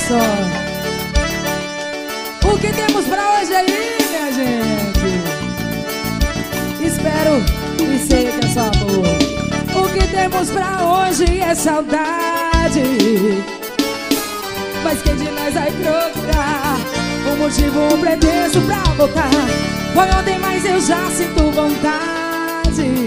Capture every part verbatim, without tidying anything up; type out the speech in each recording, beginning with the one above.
só. O que temos pra hoje aí, minha gente? Espero e sei que é só amor. O que temos pra hoje é saudade, mas quem de nós vai procurar um motivo, um pretexto pra voltar? Foi ontem, mas eu já sinto vontade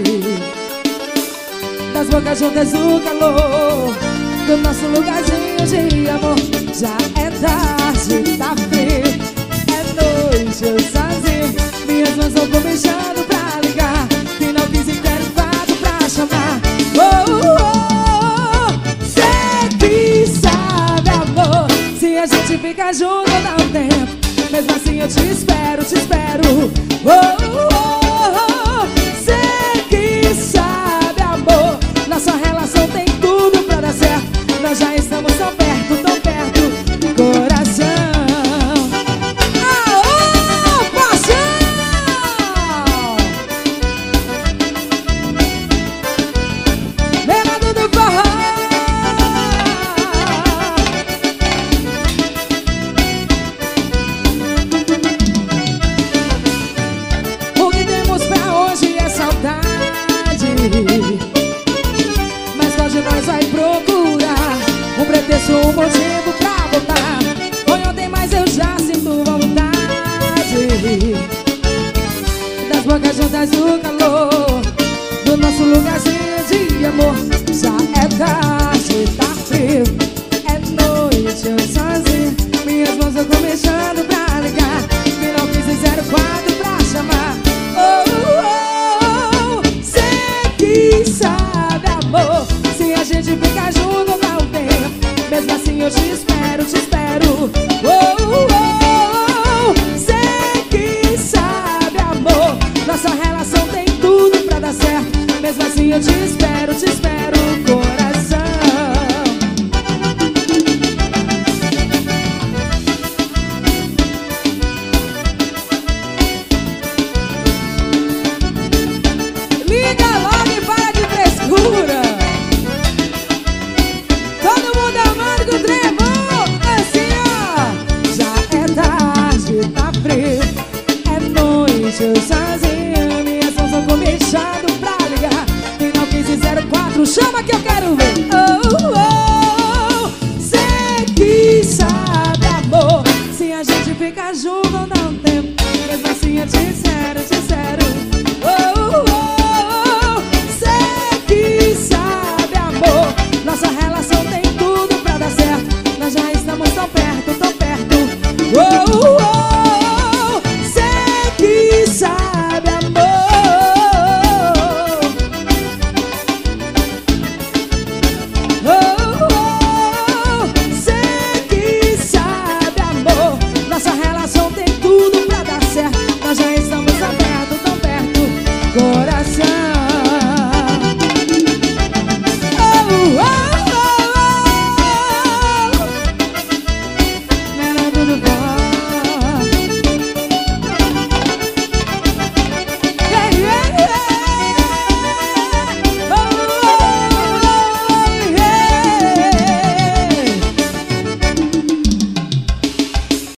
das bocas juntas, o calor do nosso lugarzinho de amor. Já é tarde, tá frio, é noite, eu sozinho. Minhas mãos vão começando pra ligar, que não quis e quero fato pra chamar. Oh, oh, oh, cê que sabe, amor, se a gente fica junto ou não tempo. Mesmo assim eu te espero, te espero. Oh, oh, oh, cê que sabe, amor, nossa relação tem tudo pra dar certo. Nós já estamos tão perto, tão perto, coração. Aô, paixão! Levado do forró. O que temos pra hoje é saudade, mas qual de nós vai procurar um pretexto, um motivo pra voltar? Foi ontem, mas eu já sinto vontade das bocas juntas, o calor do nosso lugarzinho de amor. Já é tarde, tá frio, é noite, eu sozinho. Minhas mãos vão começando pra ligar, que não quis zero quatro pra chamar. Oh, oh, oh, cê que sabe, amor, se a gente ficar junto ou não tempo. Mesmo assim eu te espero, te espero. Oh, oh, oh, cê que sabe, amor, nossa relação tem tudo pra dar certo. Mesmo assim eu te espero, te espero, coração. Liga logo e para de frescura. Todo mundo amando com o tremor, assim ó. Já é tarde, tá frio, é noite, eu sozinha. Minhas mãos vão começando pra ligar, e não quis zero quatro, chama que eu quero ver. Oh, oh, oh, cê que sabe, amor, se a gente ficar junto ou não tempo. Mesmo assim eu te espero, te espero. Oh, oh, oh, cê que sabe, amor, nossa relação